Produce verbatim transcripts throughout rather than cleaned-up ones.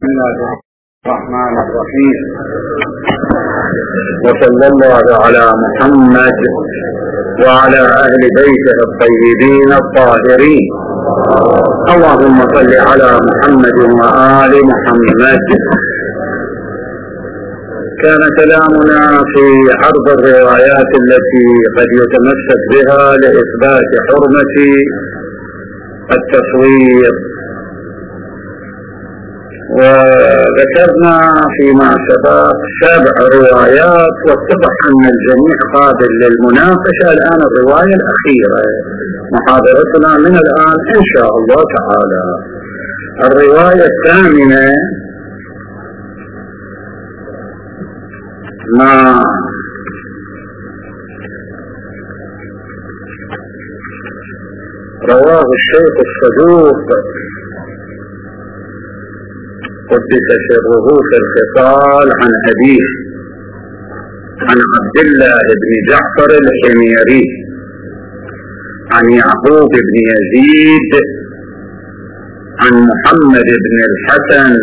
بسم الله الرحمن الرحيم، وصلى الله على محمد وعلى أهل بيته الطيبين الطاهرين. اللهم صل على محمد وآل محمد. كان كلامنا في عرض الروايات التي قد يتمسك بها لإثبات حرمة التصوير، وذكرنا فيما سبق سبع روايات واتضح أن الجميع قابل للمناقشة. الآن الرواية الأخيرة، محاضرتنا من الآن إن شاء الله تعالى. الرواية الثامنة ما رواه الشيخ الصدوق قدس سره في الخصال عن أبيه عن عبد الله بن جعفر الحميري عن يعقوب بن يزيد عن محمد بن الحسن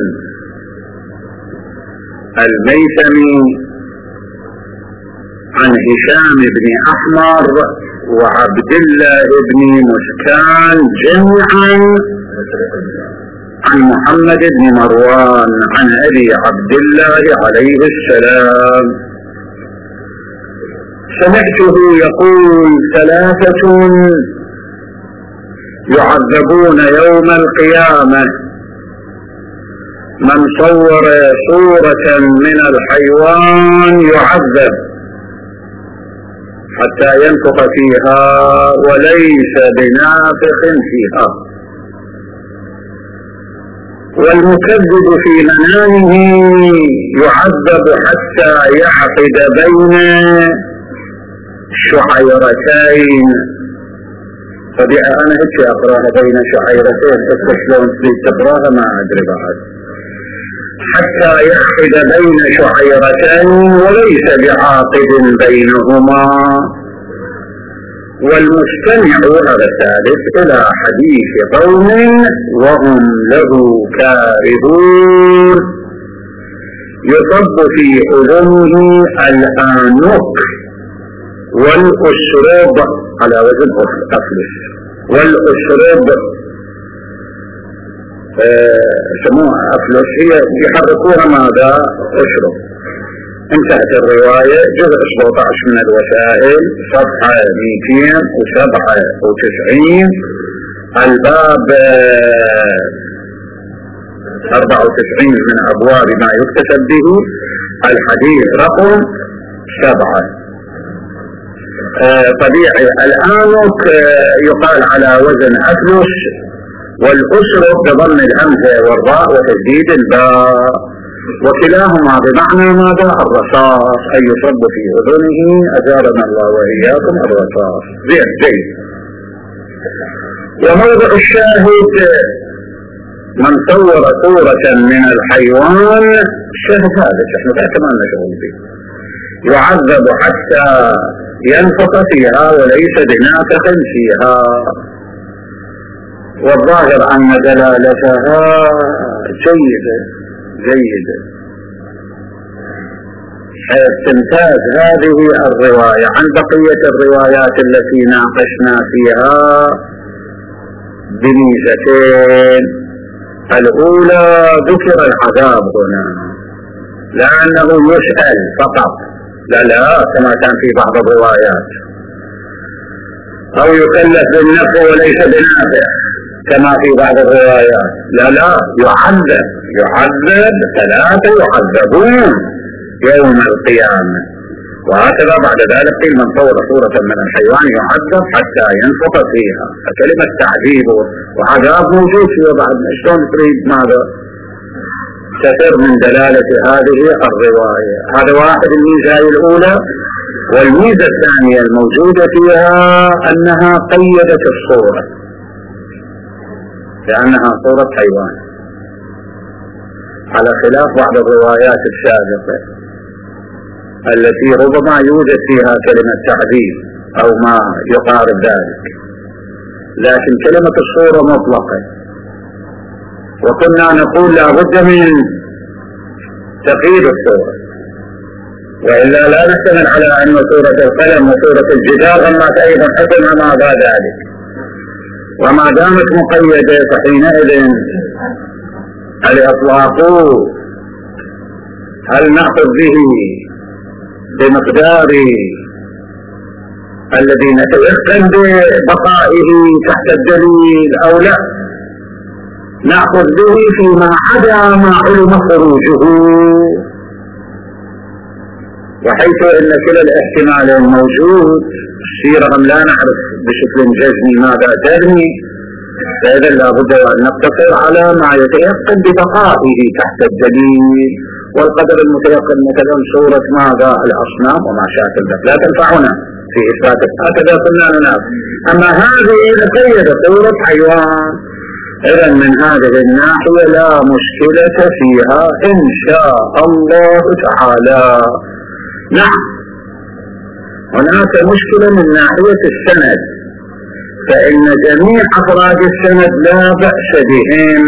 الميثمي عن هشام بن أحمر وعبد الله بن مسكان جميعا عن محمد بن مروان عن أبي عبد الله عليه السلام. سمعته يقول: ثلاثة يعذبون يوم القيامة: من صور صورة من الحيوان يعذب حتى ينفخ فيها وليس بنافخ فيها، والمكذب في منامه يعذب حتى يعقد بين شعيرتين. فبقى أنا هيك أقراها بين شعيرتين، بس شلون تقراها ما أدري بعد. حتى يعقد بين شعيرتين وليس بعاقد بينهما. والمستمع هذا الثالث إلى حديث قوم وهم له كارهون يصب في أذنه الآنوك والأسرب على وزن أفلس، والأسرب سموها أفلس، هي يحركوها ماذا؟ أسرب. انتهت الرواية. جزء سبعة عشر من الوسائل، صفحة مئتين وسبعة وتسعين، الباب أربعة وتسعين من أبواب ما يكتسب به، الحديث رقم سبعة. طبيعي الآنك يقال على وزن أفلس، والأسرب بضم الهمزة والراء وتشديد الباء، وكلاهما بمعنى ماذا؟ الرصاص، أي يصب في أذنه أجارنا الله وإياكم الرصاص. زين زين. وموضع الشاهد: من صور صورة من الحيوان، الشاهد هذا احنا كمان نشغل به، يعذب حتى ينفخ فيها وليس بنافخ فيها. والظاهر أن دلالتها جيدة جيدة، حيث تمتاز هذه الرواية عن بقية الروايات التي ناقشنا فيها بميزتين. الأولى ذكر العذاب هنا لأنه يسأل فقط، لا لا كما كان في بعض الروايات، أو يكلف بالنفع وليس بنافع كما في بعض الروايات، لا لا يعذب يعذب ثلاثة يعذبون يوم القيامة. وهكذا بعد ذلك قيل: من صور صورة من الحيوان يعذب حتى ينفخ فيها. فكلمة تعذيب وعذاب موجود فيها بعد. شلون تريد ماذا تفر من دلالة هذه الرواية؟ هذا واحد الميزة الأولى. والميزة الثانية الموجودة فيها أنها قيدت الصورة لأنها صورة حيوان، على خلاف بعض الروايات السابقة التي ربما يوجد فيها كلمة تعذيب أو ما يقارب ذلك، لكن كلمة الصورة مطلقة. وكنا نقول لا بد من تقييد الصورة، وإلا لا نحتمل على أن صورة القلم وصورة الجدار أما أيضا حكمها ما بعد ذلك، وما دامت مقيدة فحينئذ الإطلاق هل نأخذ به بمقدار الذي نتيقن ببقائه تحت الدليل أو لا نأخذ به فيما عدا ما علم خروجه، وحيث ان كلا الاحتمالين موجود سيرهم لا نعرف بشكل جزمي ماذا ترمي، فإذا لابد أن نقتصر على ما يتيقن ببقائه تحت الدليل، والقدر المتيقن مثلا صورة ماذا الأصنام وما شاكل ذلك لا تنفعنا في إثبات هكذا قلنا لنا. أما هذه نقيد صورة حيوان، إذا من هذه الناحية لا مشكلة فيها إن شاء الله تعالى. نعم هناك مشكلة من ناحية السند، فإن جميع أفراد السند لا بأس بهم،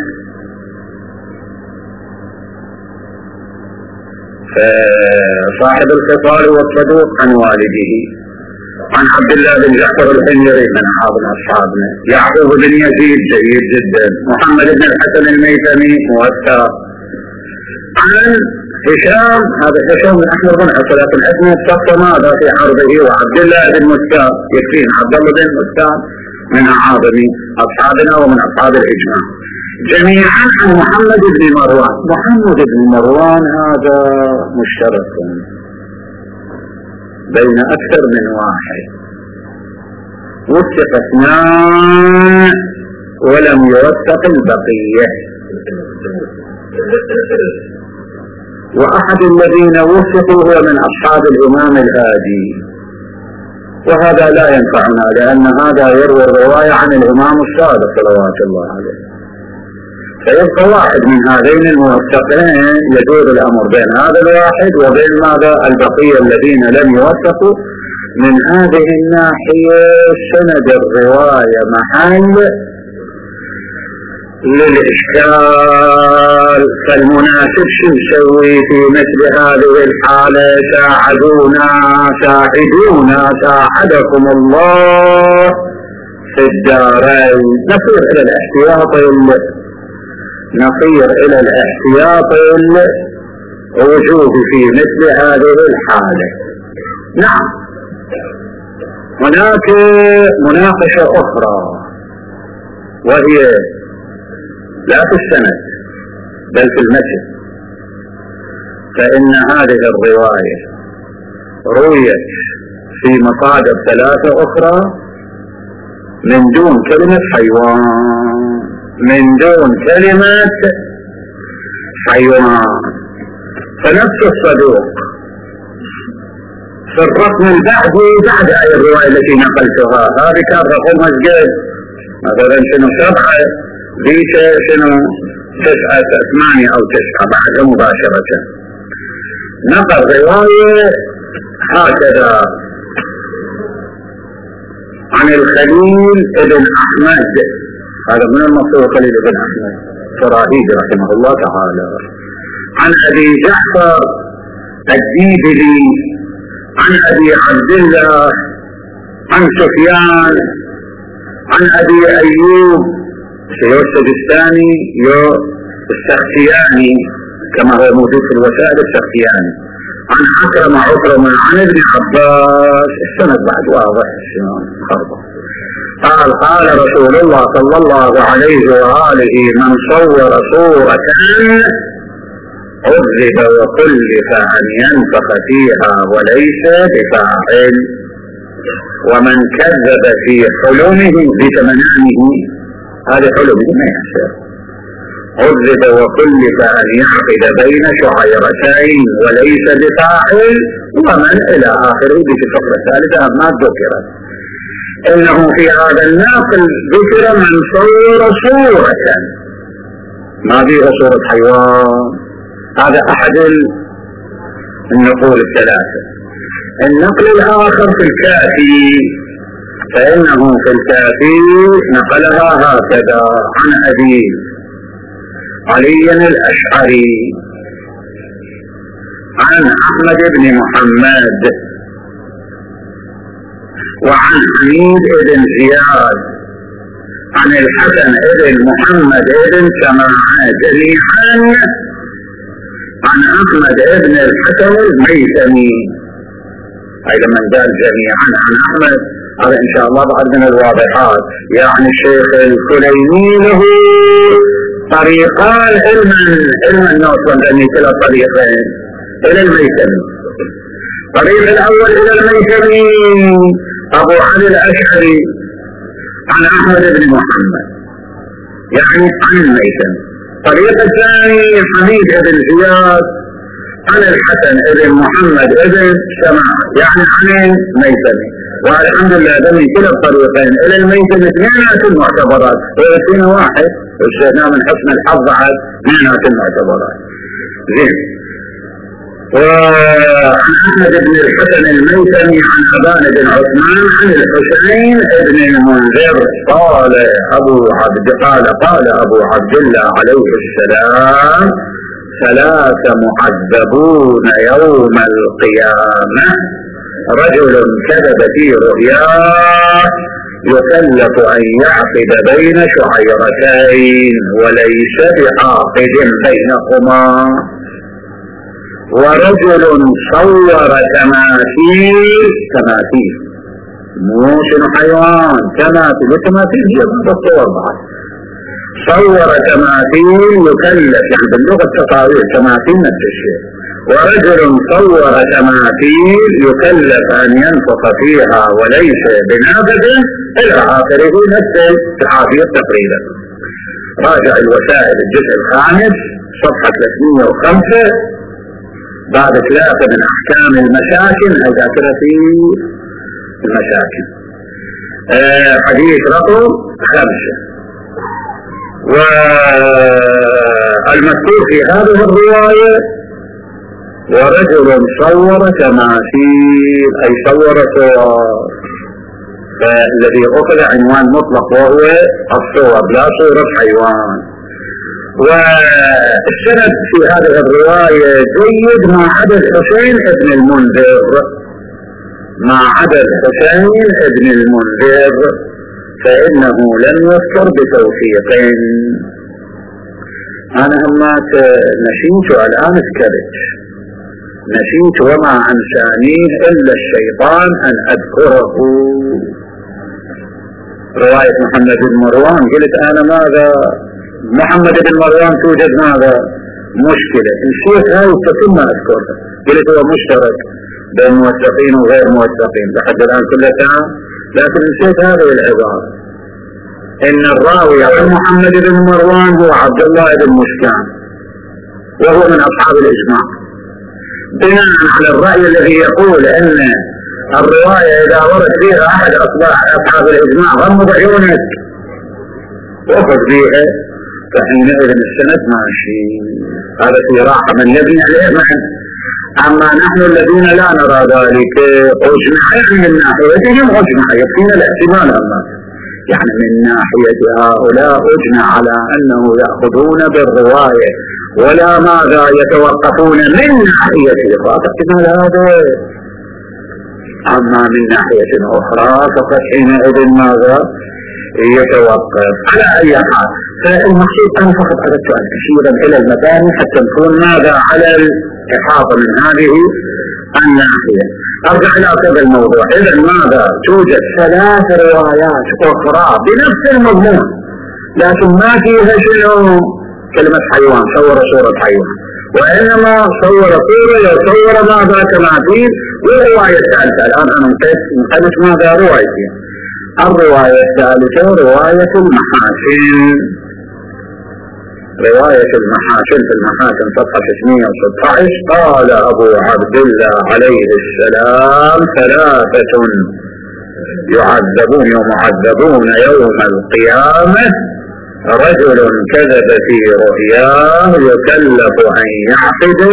فصاحب الخصال والصدوق عن والده عن عبد الله بن جعفر الحميري من أصحابنا أصحابنا، يعقوب بن يزيد جيد جدا، محمد بن الحسن الميثمي موثق، عن هشام هذا هشام بن أحمد بن عبد لكن اسمه الشخص ماذا في عرضه، وعبد الله بن مسكاب يكفينا عبد الله بن مسكاب من أعاظم أصحابنا ومن أصحاب الإجماع جميعا عن محمد بن مروان. محمد بن مروان هذا مشترك بين أكثر من واحد، وثق اثنان ولم يوثق البقية، وأحد الذين وثقوا هو من أصحاب الإمام الهادي، وهذا لا ينفعنا لأن هذا يروي الرواية عن الإمام الصادق صلوات الله عليه، فيبقى واحد من هذين الموثقين يدور الأمر بين هذا الواحد وبين ماذا البقية الذين لم يوثقوا. من هذه الناحية سند الرواية محل للإشكال، فالمناسب شو نسوي في مثل هذه الحالة؟ ساعدونا ساعدونا ساعدكم الله في الدارين. نصير إلى الاحتياط نصير إلى الاحتياط الوجوب في مثل هذه الحالة. نعم هناك مناقشة أخرى وهي لا في السند بل في المتن، فإن هذه الرواية رويت في مصادر ثلاثة أخرى من دون كلمة حيوان، من دون كلمة حيوان. فنفس الصدوق في الرقم البعدي بعد أي الرواية التي نقلتها هذه كان رقمها جد مثلا شنو سبعة ذيك شنو تسعة ثمانية أو تسعة بعدها مباشرة، نقل رواية هكذا عن الخليل ابن أحمد، هذا من المصور خليل ابن أحمد فراهيدي رحمه الله تعالى، عن أبي جعفر الديبلي عن أبي عبد الله عن سفيان عن أبي أيوب سيوسف الثاني يو السختياني كما هو موجود في الوسائل السختياني عن عكرمة عكرمة عن ابن عباس. السند بعد واضح خربة. قال قال رسول الله صلى الله عليه وآله من صور صورة عذب وكلف أن ينفخ فيها وليس بفاعل، ومن كذب في حلمه بتمنامه هذا حلمه ما يحسر، عذب وكلف أن يعقد بين شعيرتين وليس بفاعل، ومن إلى آخره في الفقرة الثالثة ما ذكرت. إنه في هذا الناقل ذكر من صور صورة ما فيها صورة حيوان، هذا أحد النقول الثلاثة. النقل الآخر في الكافي، فإنه في الكافي نقلها هكذا عن أبي علي الأشعري عن أحمد بن محمد وعن حميد بن زياد عن الحسن بن محمد بن سماعة جميعا عن أحمد بن الحسن الميثمي. أي لما قال جميعا عن أحمد هذا إن شاء الله بعد من الواضحات. يعني الشيخ الكليني له طريقان علما علما نوصل لأني كلا طريقين إلى الميثمي. الطريق الأول إلى الميثمي أبو علي الأشعري عن أحمد بن محمد يعني عن الميثمي. الطريق الثاني حميد بن زياد عن الحسن بن محمد بن سماعة يعني عن الميثمي. والحمد لله دمي كلا الطريقين إلى الميثمي اثنينات المعتبرات ويأتينا واحد وشهدنا من حسن الحظ على اثنينات المعتبرات. زين. وعن أحمد بن الحسن الميثمي عن أبان بن عثمان عن الحسين بن المنذر قال أبو عبد قال قال أبو عبد الله عليه السلام ثلاثة معذبون يوم القيامة: رجل كذب في رؤياه يكلف أن يعقد بين شعيرتين وليس بعاقد بينهما، ورجل صور تماثيل تماثيل مو شنو حيوان تماثيل والتماثيل هي بالصور بعض صور تماثيل يكلف يعني باللغة التصاوير تماثيل نفس الشيء. ورجل صور تماثيل يكلف أن ينفخ فيها وليس بنافذ إلى آخره نفس العافية تقريبا. راجع الوسائل الجزء الخامس صفحة ثلاثمئة وخمسة بعد ثلاثة من أحكام المساكن الذاكرة في المساكن آه حديث رقم خمسة. والمذكور في هذه الرواية ورجل صور تماثيل أي صور صور، فالذي أخذ عنوان مطلق وهو الصور لا صورة حيوان. والسند في هذه الرواية جيد ما عدا الحسين ابن المنذر ما عدا الحسين ابن المنذر فإنه لم يذكر بتوثيق. أنا همات نسيت الآن اذكرت نسيت وما أنسانيه إلا الشيطان أن أذكره. رواية محمد بن مروان قلت أنا ماذا محمد بن مروان توجد ماذا مشكلة نسيت هاي التفصيل ما أذكرها. قلت هو مشترك بين موثقين وغير موثقين لحد الآن كل ساعة، لكن نسيت هذه العبارة إن الراوي عن محمد بن مروان هو عبد الله بن مسكان وهو من أصحاب الإجماع، بناء على الرأي الذي يقول أن الرواية إذا ورد فيها أحد أصحاب الإجماع غمض عيونك وأخذ بها فحينئذ السند ماشي. هذا في راحة من يبني عليه معا. أما نحن الذين لا نرى ذلك أجمع من ناحيتهم أجمع يكفينا الاحتمال أما يعني من ناحية هؤلاء أجمع على أنه يأخذون بالرواية ولا ماذا يتوقفون من ناحية احتمال هذا. أما من ناحية أخرى فقد حينئذ ماذا يتوقف. على أي حال فالمقصود أنا فقط أردت أن أشيرا إلى المباني حتى نكون ماذا على الإحاطة من هذه الناحية. أرجع إلى هذا الموضوع. إذا ماذا توجد ثلاث روايات أخرى بنفس المضمون لكن ما فيها شنو كلمة حيوان صور صورة حيوان، وإنما صور صورة يصور ماذا تماثيل. والرواية الثالثة الآن أنا مقدس ماذا روايتين. الرواية الثالثة رواية المحاسن. رواية المحاسن في المحاسن صفحة ستمئة وستة عشر قال أبو عبد الله عليه السلام ثلاثة يعذبون يعذبون يوم القيامة: رجل كذب في رؤياه يكلف أن يعقد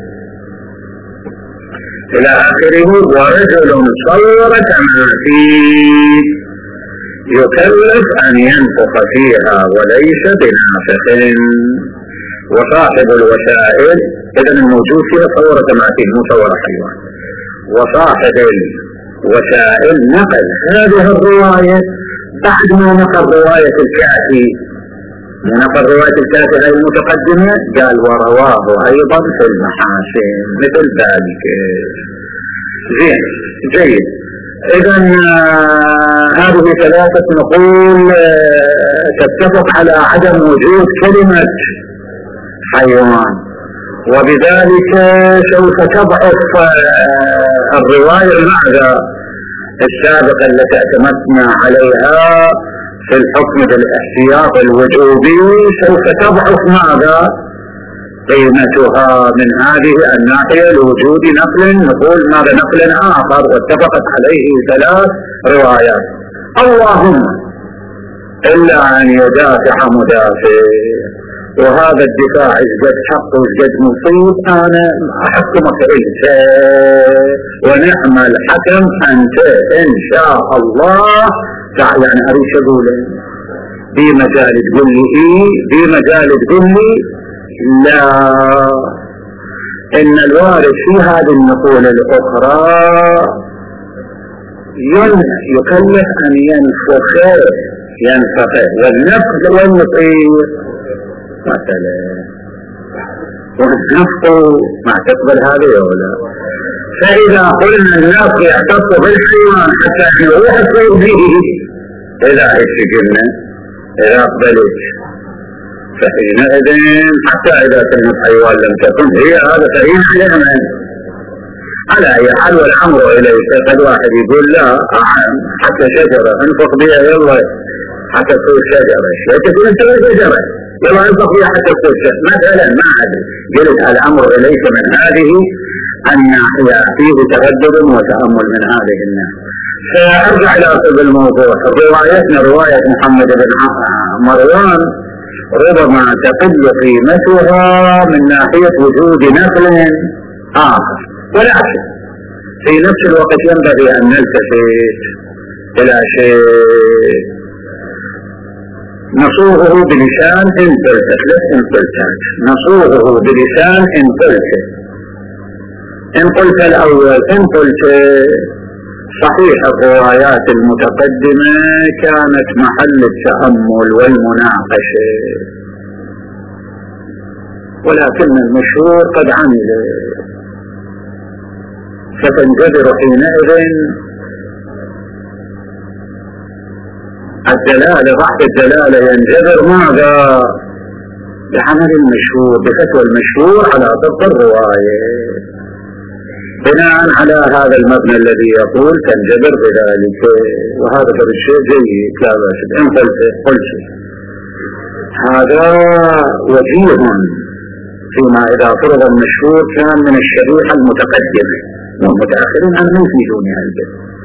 إلى آخره، ورجل صور تماثيل يكلف أن ينفخ فيها وليس بنافخ. وصاحب الوسائل إذن الموجود فيها صورة تماثيل مو صورة حيوان. وصاحب الوسائل نقل هذه الرواية بعد ما نقل رواية الكافي، نقل رواية الكافي هذه المتقدمة، قال ورواه أيضا في المحاسن مثل ذلك. زين جيد. إذن هذه ثلاثة نقول تتفق على عدم وجود كلمة حيوان، وبذلك سوف تضعف الرواية المعنى السابقة التي اعتمدنا عليها في الحكم بالاحتياط الوجوبي، سوف تضعف ماذا قيمتها من هذه الناحية لوجود نقل، نقول ماذا نقل آخر واتفقت عليه ثلاث روايات. اللهم إلا أن يدافع مدافع، وهذا الدفاع إزجد حق وإزجد مصيب، أنا أحكمك إنت ونعم الحكم أنت إن شاء الله. يعني أريد أقول بمجال تقول لي إيه، بمجال تقول لي لا. إن الوارد في هذه النقول الأخرى يكلف أن ينفخ ينفخ والنفخ والنطير مثلا، والنفخ ما تقبل هذه ولا. فإذا قلنا النفخ يختص بالحيوان حتى يروح الصير به، إذا إيش قلنا إذا قبلت فحينئذ حتى إذا كانت حيوان لم تكن هي هذا فإن حيوان على أي حال. والأمر إليك قد واحد يقول لا حتى شجرة انفق بها يلا حتى تصير شجرة، لا تكون انت شجرة يلا انفق بها حتى تصير شجرة مثلا. ما عاد قلت الأمر إليك من هذه الناحية، فيه تردد وتأمل من هذه الناحية. فأرجع إلى أصل الموضوع. روايتنا رواية محمد بن مروان ربما تقل قيمتها من ناحية وجود نقل آخر، ولكن في نفس الوقت ينبغي أن نلتفت إلى شيء نصوغه بلسان إن تلتف، لا إن تلتف، نصوغه بلسان إن تلتف. إن قلت الأول إن قلت صحيح الروايات المتقدمة كانت محل التأمل والمناقشة، ولكن المشهور قد عمل، فتنجبر حينئذ الدلالة بعد الدلالة ينجبر ماذا؟ بعمل المشهور، بفتوى المشهور على ضبط الرواية. بناء على هذا المبنى الذي يقول تنجبر بذلك، وهذا الشيء جيد لا بأس. إن قلت قلت هذا وجيه فيما إذا فرض المشهور كان من الشريحة المتقدمة، والمتأخرين أن يفيدون هذا.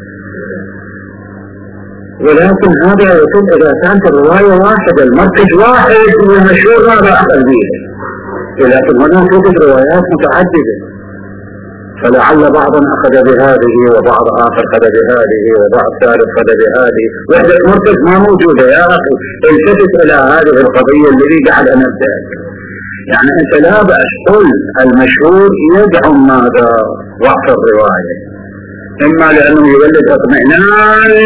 ولكن هذا يكون إذا كانت الرواية واحدة المركز واحد والمشهور ماذا أخذ به، ولكن هنا توجد روايات متعددة، فلعل بعضا أخذ بهذه وبعض آخر أخذ بهذه وبعض ثالث أخذ بهذه، وحدة مركز ما موجودة. يا أخي التفت إلى هذه القضية الذي جعل نبدأك. يعني أنت لا بأس قل المشهور يدعم ماذا وقت الرواية، إما لأنه يولد اطمئنان،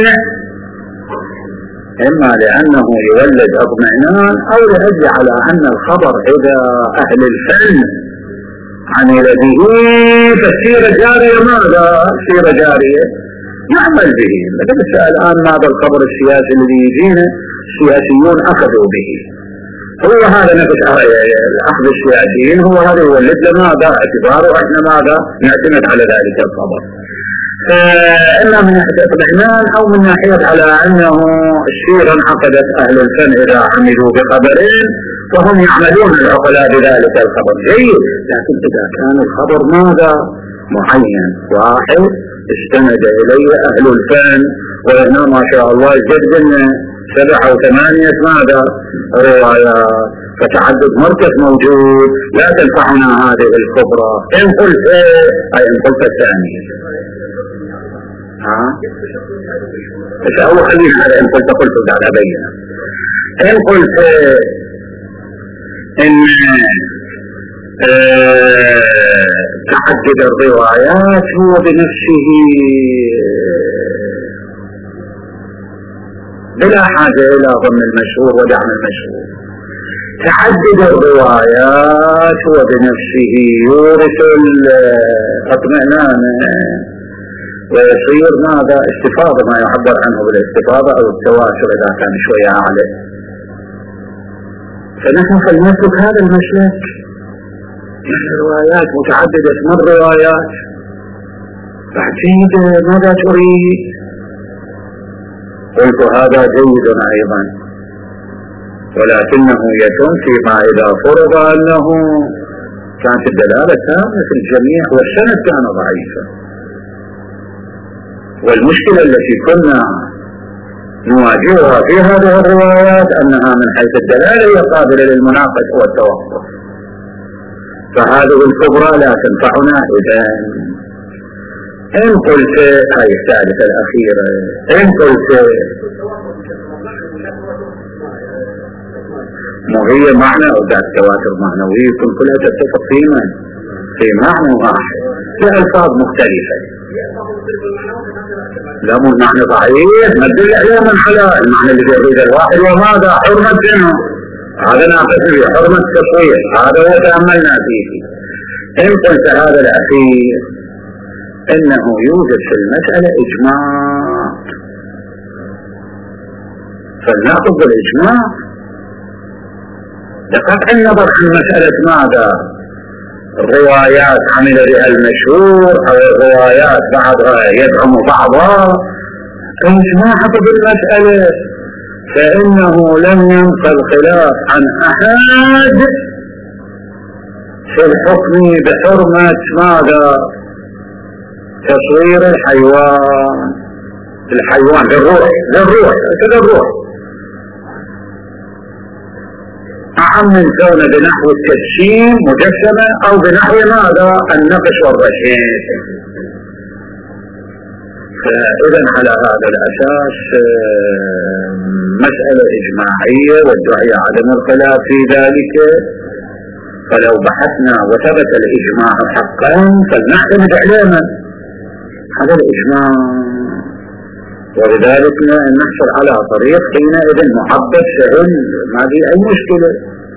إما لأنه يولد اطمئنان، أو لأجل على أن الخبر إذا أهل الفن عن يده فالسيرة جارية. ماذا سيرة جارية يعمل به. بس الآن ماذا الخبر السياسي الذي يجينا السياسيون أخذوا به، هو هذا نفس الأخذ السياسيين، هو هذا يولد لماذا اعتباره احنا ماذا نعتمد على ذلك الخبر. إما من ناحية اطمئنان أو من ناحية على أنه السيرة انعقدت أهل الفن إذا عملوا بخبرين فهم يعملون العقلاء بذلك الخبر جيد. لكن إذا كان الخبر ماذا معين واحد استند إليه أهل الفن، وهنا ما شاء الله جدا سبعة وثمانية ماذا روايات، فتعدد مركز موجود، لا تنفعنا هذه الكبرى. إن قلت أي إن قلت الثانية ها بس أول خلينا على إن قلت قلت على بينا. إن قلت ان اه تعدد الروايات هو بنفسه بلا حاجة الى ضمن المشهور ودعم المشهور. تعدد الروايات هو بنفسه يورث الاطمئنان ويصير ماذا استفاضة، ما يعبر عنه بالاستفاضة او التواتر اذا كان شوية اعلى. فنحن فلنترك هذا المسلك من الروايات متعددة من روايات بعدين ماذا تريد؟ قلت هذا جيد ايضا، ولكنه يتم فيما اذا فرض انه كانت الدلالة تامة في الجميع والسند كان ضعيفا. والمشكلة التي كنا نواجهها في هذه الروايات أنها من حيث الدلالة هي قابلة للمناقشة والتوقف، فهذه الكبرى لا تنفعنا. إذا إن قلت هذه الثالثة الأخيرة، إن قلت ما هي معنى أو ذات تواتر معنوي يكون كلها تتفق فيما في معنى واحد بألفاظ مختلفة. لا مو المعنى ضعيف، ما تدل عليه من على المعنى اللي يريد الواحد وماذا حرمة جنه، هذا ناقص فيه حرمة التصوير، هذا هو تأملنا فيه. إن قلت هذا الأخير إنه يوجد في المسألة إجماع، فلنأخذ بالإجماع بقطع النظر عن مسألة ماذا الروايات عمل بها المشهور أو الروايات بعضها يدعم بعضها. الإجماع بالمسألة فإنه لم ينقل خلاف عن أحد في الحكم بحرمة ماذا تصوير الحيوان الحيوان للروح للروح كذا الروح أعم من كون بنحو التجسيم مجسمة أو بنحو ماذا النقش والرشيد. فإذا على هذا الأساس مسألة إجماعية والدعية عدم الخلاف في ذلك، فلو بحثنا وثبت الإجماع حقا فلنعتمد علينا هذا الإجماع، ولذلك نحصل على طريق حينئذ محبب سهل ما في أي مشكلة،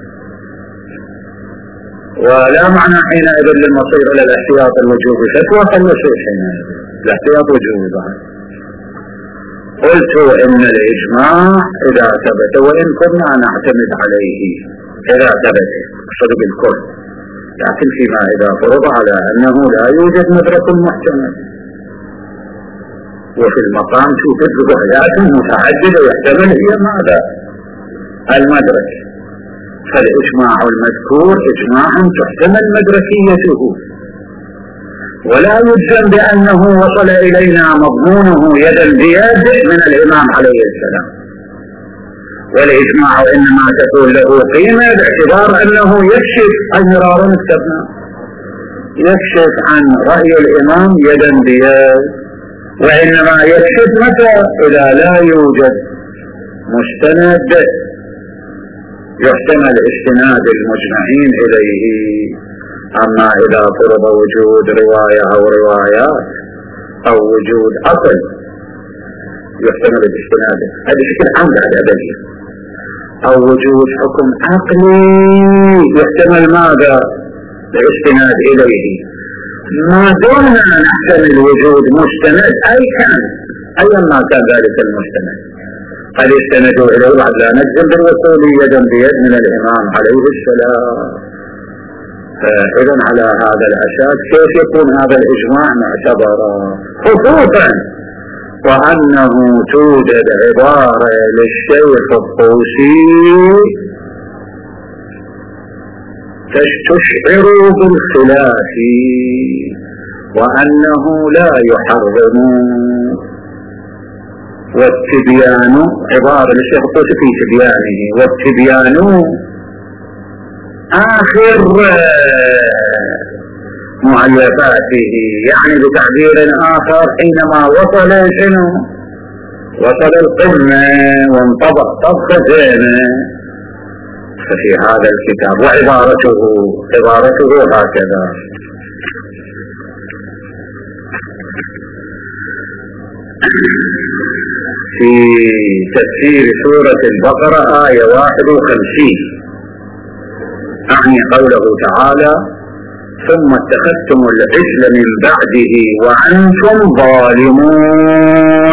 ولا معنى حينئذ للمصير إلى الاحتياط الوجوبي فتوى فالوشيء حينئذ الاحتياط وجوبي بعد. قلت إن الإجماع إذا ثبت وإن كنا نعتمد عليه إذا ثبت صدق الكل، لكن فيما إذا فرض على أنه لا يوجد مدرك محتمل، وفي المقام توجد روايات متعددة يحتمل هي ماذا المدرك، فالإجماع المذكور إجماع تحتمل مدركيته، ولا يجزم بأنه وصل إلينا مضمونه يدا بيد من الإمام عليه السلام، والإجماع إنما تكون له قيمة باعتبار أنه يكشف عن مرار مكتبنا، يكشف عن رأي الإمام يدا بيد، وإنما يكشف متى إذا لا يوجد مستند يحتمل استناد المجمعين إليه. أما إذا فرض وجود رواية أو روايات أو وجود أصل يحتمل الاستناد هذا بشكل عام على أبدي، أو وجود حكم عقلي يحتمل ماذا الاستناد إليه، ما دوننا نحتمل وجود مستند أي كان أيا ما كان ذلك المستند قد يستندوا إليه بعد لا نجزم بالوصول يدا بيد من الإمام عليه السلام. فإذا على هذا الأساس كيف يكون هذا الإجماع معتبرا، خصوصا وأنه توجد عبارة للشيخ الطوسي تستشعر بالخلاف وأنه لا يحرم، والتبيان عبارة للشيخ الطوسي في تبيانه، والتبيان آخر مؤلفاته، يعني بتعبير آخر حينما وصل شنو وصل القمة وانطبق طبقة زينة، في هذا الكتاب. وعبارته عبارته هكذا: في تفسير سورة البقرة آية واحد وخمسين، أعني قوله تعالى: ثم اتخذتم العجل من بعده وأنتم ظالمون.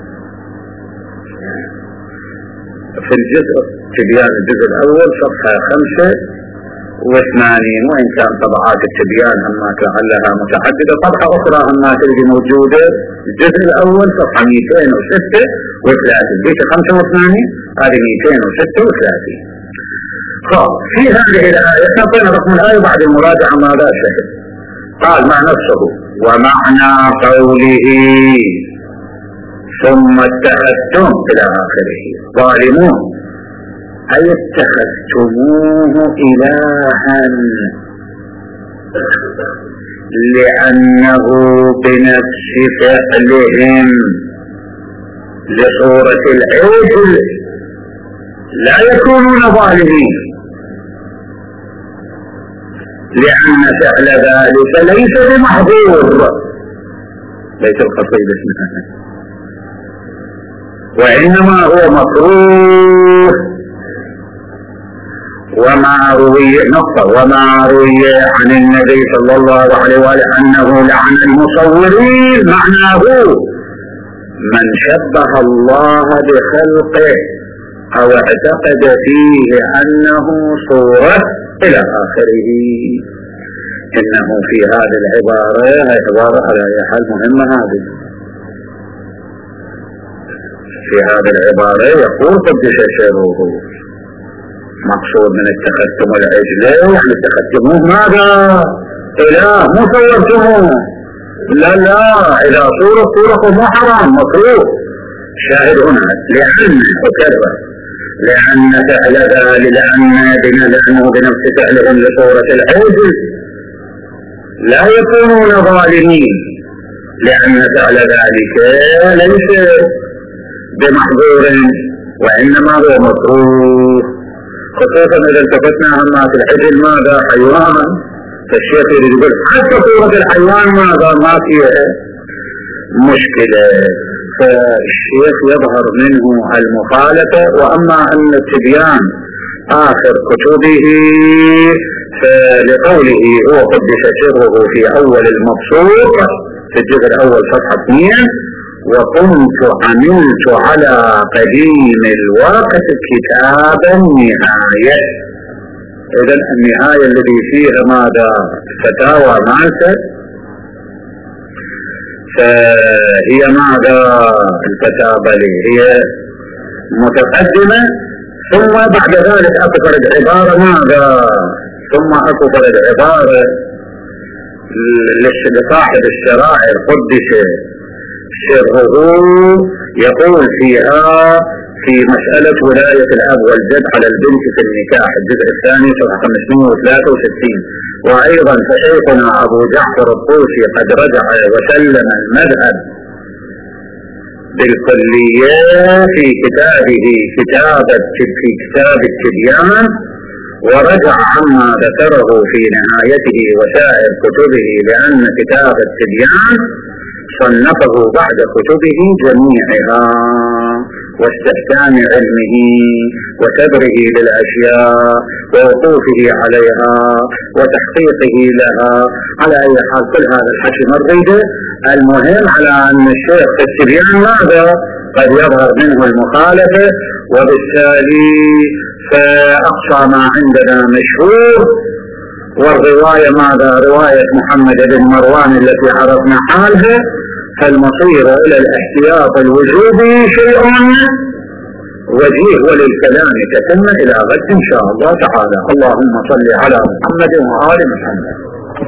في الجزء تبيان الجزء الأول صفحة خمسة وثمانين، وإن كان طبعات التبيان أما لعلها متعددة، طبعة أخرى أما تلقي موجودة الجزء الأول صفحة مئتين وستة وثلاثين، جزء خمسة وثمانين هذه مئتين وستة وثلاثين. في هذه الآية نعطينا رقم الآية بعد المراجعة ماذا شهد. قال مع نفسه: ومعنى قوله ثم اتخذتم إلى آخره ظالمون، أي اتخذتموه إلها لأنه بنفس فعلهم لصورة العجل لا يكونون ظالمين، لأن فعل ذلك ليس بمحظور، ليس القصيدة اسمها، وإنما هو مكروه. وما روي نقطة وما روي عن النبي صلى الله عليه وآله أنه لعن المصورين معناه من شبه الله بخلقه أو اعتقد فيه أنه صورة إلى آخره. إنه في هذه العبارة عبارة على حال مهمة، هذه في هذه العبارة يقول قدس سره مقصود من اتخذتم العجل يعني اتخذتموه ماذا؟ إله مو صورتموه، لا لا إلى صورة صورة مو حرام مكروه. شاهد هنا لأن أكرر لأن فعل ذلك لأن لأنه بنفس فعلهم لصورة العجل لا يكونون ظالمين، لأن فعل ذلك ليس بمحظور وإنما هو مكروه، خصوصا إذا التفتنا عما في العجل ماذا؟ حيوانا. فالشيخ يقول حتى صورة الحيوان ماذا؟ ما فيها مشكلة. فالشيخ يظهر منه المخالفة. وأما أن التبيان آخر كتبه فلقوله هو قدس سره في أول المبسوط في الجزء الأول صفحة اثنين: وكنت عملت على قديم الوقت كتابا نهاية. إذا النهاية الذي فيها ماذا؟ فتاوى مالته، فهي ماذا؟ الكتابة هي متقدمة، ثم بعد ذلك أكبر العبارة ماذا؟ ثم أكبر العبارة لصاحب الشرائع قدس سره يقول فيها في مسألة ولاية الأب والجد على البنت في النكاح الجزء الثاني صفحة خمسمائة وثلاثة وستين: وأيضا فشيخنا أبو جعفر الطوسي قد رجع وسلم المذهب بالكلية في كتابه كتابة في كتاب التبيان، ورجع عما ذكره في نهايته وسائر كتبه، لأن كتاب التبيان صنفه بعد كتبه جميعها واستحسان علمه وتبره للأشياء ووقوفه عليها وتحقيقه لها. على أي حال كل هذا الحكي مريده. المهم على أن الشيخ في التبيان ماذا؟ قد يظهر منه المخالفة، وبالتالي فأقصى ما عندنا مشهور. والرواية ماذا؟ رواية محمد بن مروان التي عرفنا حالها، فالمصير إلى الاحتياط الوجوبي شيء وجيه، وللكلام تتم إلى غد إن شاء الله تعالى. اللهم صل على محمد وآل محمد.